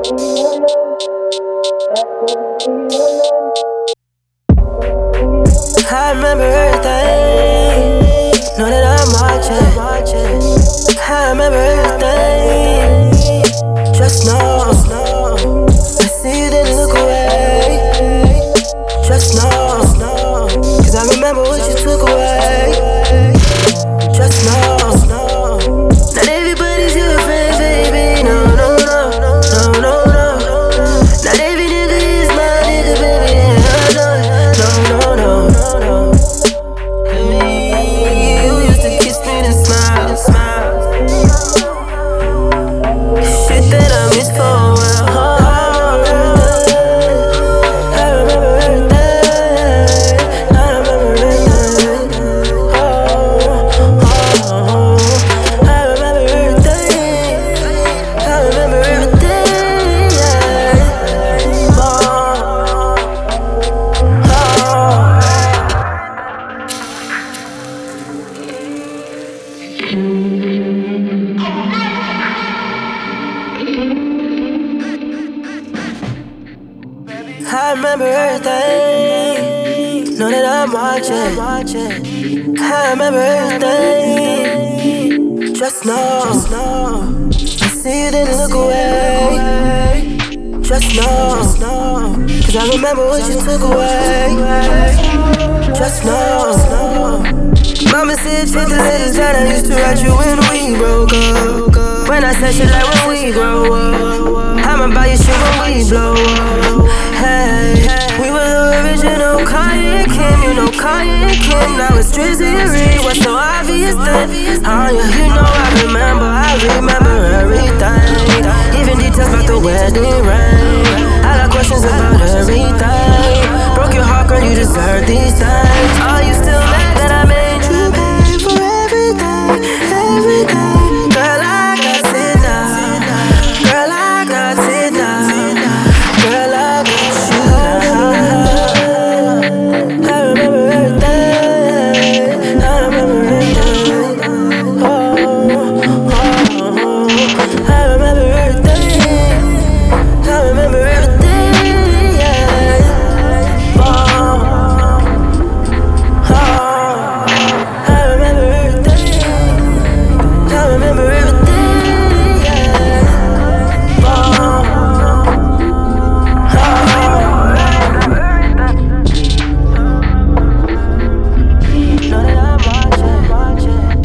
I remember everything. Know that I'm watching. I remember everything. Just know. I see you didn't look away. Just know. Cause I remember what you took away. Just know. Not everybody's your friend, baby. No. Not every nigga is my nigga, baby. No. You used to kiss me and smile. Shit that I miss for a while. I remember everything. I remember everything. I remember everything. Know that I'm watching. I remember everything. Just know. I see you didn't look away. Just know. Cause I remember what you took away. Just know. Mama said check the letters that I used to write you when we broke up. When I said shit like when we grow up, I'ma buy you shit when we blow up. Hey, we were the original Kanye and Kim. You know Kanye and Kim. Now it's Drizzy and Reed. What's so obvious then? You know I remember everything. Even details about the wedding ring. I got questions about everything. Broke your heart, girl, you deserve these things. Are you still mad that I made you pay for everything? Girl, I got it now. Girl, I got it now. Girl, I got you now. I remember everything. I remember everything. I remember everything. I remember everything. Yeah. I remember everything. I remember everything. Yeah. Know that I'm watching.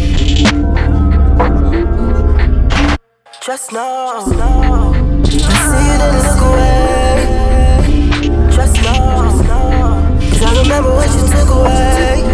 Just know. I see you didn't look away. Just know. Cause I remember what you took away.